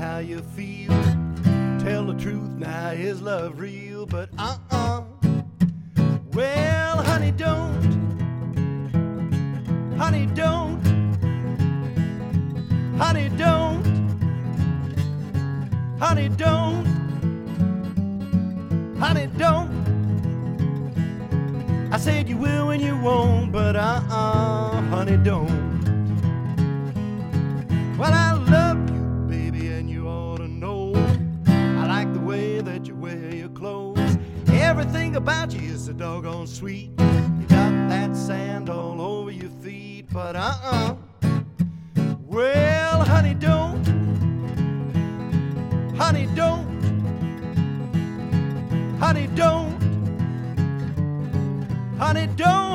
how you feel. Tell the truth now, is love real? But well, honey, don't. Honey, don't. Honey, don't. Honey, don't. Honey, don't. I said you will when you won't, but honey, don't. Well, I love you, baby, and you ought to know. I like the way that you wear your clothes. Everything about you is so doggone sweet. You got that sand all over your feet, but well, honey, don't. Honey, don't. Honey, don't. Honey, don't.